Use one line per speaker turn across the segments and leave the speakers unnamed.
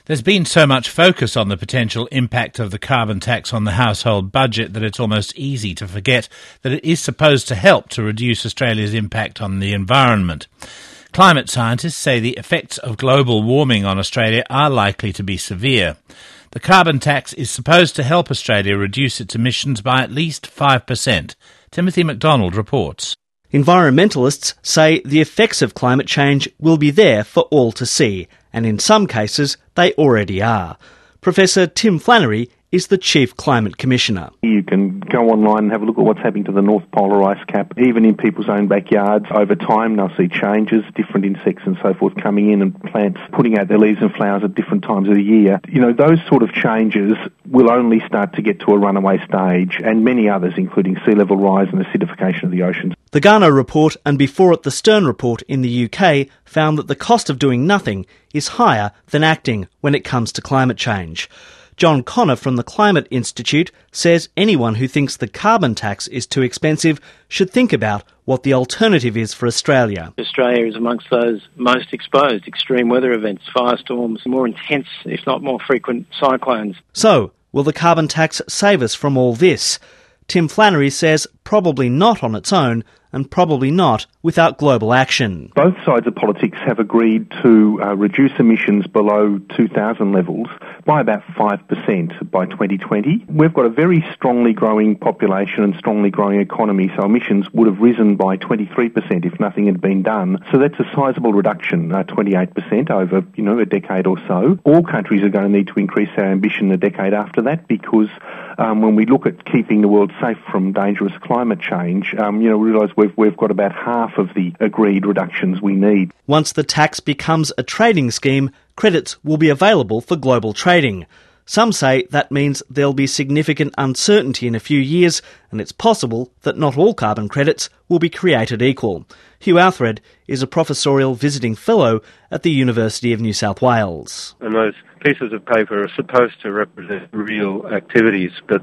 There's been so much focus on the potential impact of the carbon tax on the household budget that it's almost easy to forget that it is supposed to help to reduce Australia's impact on the environment. Climate scientists say the effects of global warming on Australia are likely to be severe. The carbon tax is supposed to help Australia reduce its emissions by at least 5%. Timothy McDonald reports.
Environmentalists say the effects of climate change will be there for all to see, and in some cases they already are. Professor Tim Flannery is the Chief Climate Commissioner.
You can go online and have a look at what's happening to the North Polar ice cap. Even in people's own backyards, over time they'll see changes, different insects and so forth coming in and plants putting out their leaves and flowers at different times of the year. You know, those sort of changes will only start to get to a runaway stage, and many others, including sea level rise and acidification of the oceans.
The Garnaut report and before it the Stern report in the UK found that the cost of doing nothing is higher than acting when it comes to climate change. John Connor from the Climate Institute says anyone who thinks the carbon tax is too expensive should think about what the alternative is for Australia.
Australia is amongst those most exposed extreme weather events, firestorms, more intense, if not more frequent cyclones.
So, will the carbon tax save us from all this? Tim Flannery says probably not on its own and probably not without global action.
Both sides of politics have agreed to reduce emissions below 2000 levels by about 5% by 2020. We've got a very strongly growing population and strongly growing economy, so emissions would have risen by 23% if nothing had been done. So that's a sizable reduction, 28% over, a decade or so. All countries are going to need to increase our ambition a decade after that because when we look at keeping the world safe from dangerous climate change, we realise we've got about half of the agreed reductions we need.
Once the tax becomes a trading scheme, credits will be available for global trading. Some say that means there'll be significant uncertainty in a few years, and it's possible that not all carbon credits will be created equal. Hugh Alfred is a professorial visiting fellow at the University of New South Wales.
And those pieces of paper are supposed to represent real activities, but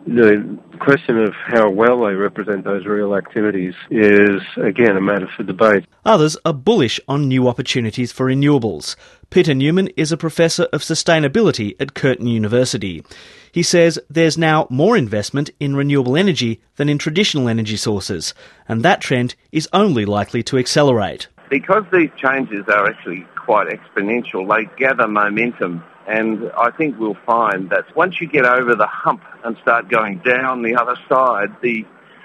the question of how well they represent those real activities is, again, a matter for debate.
Others are bullish on new opportunities for renewables. Peter Newman is a professor of sustainability at Curtin University. He says there's now more investment in renewable energy than in traditional energy sources, and that trend is only likely to accelerate.
Because these changes are actually quite exponential, they gather momentum. And I think we'll find that once you get over the hump and start going down the other side, the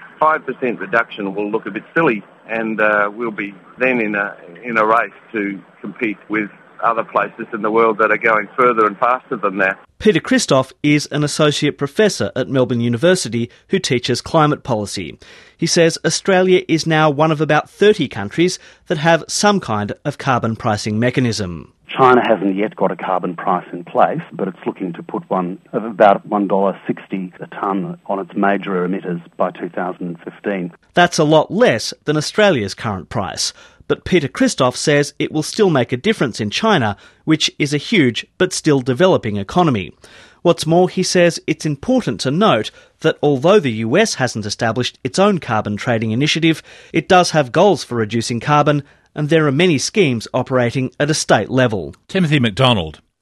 5% reduction will look a bit silly, and we'll be then in a race to compete with other places in the world that are going further and faster than that.
Peter Christoph is an associate professor at Melbourne University who teaches climate policy. He says Australia is now one of about 30 countries that have some kind of carbon pricing mechanism.
China hasn't yet got a carbon price in place, but it's looking to put one of about $1.60 a tonne on its major emitters by 2015.
That's a lot less than Australia's current price. But Peter Christoph says it will still make a difference in China, which is a huge but still developing economy. What's more, he says it's important to note that although the US hasn't established its own carbon trading initiative, it does have goals for reducing carbon, and there are many schemes operating at a state level.
Timothy McDonald.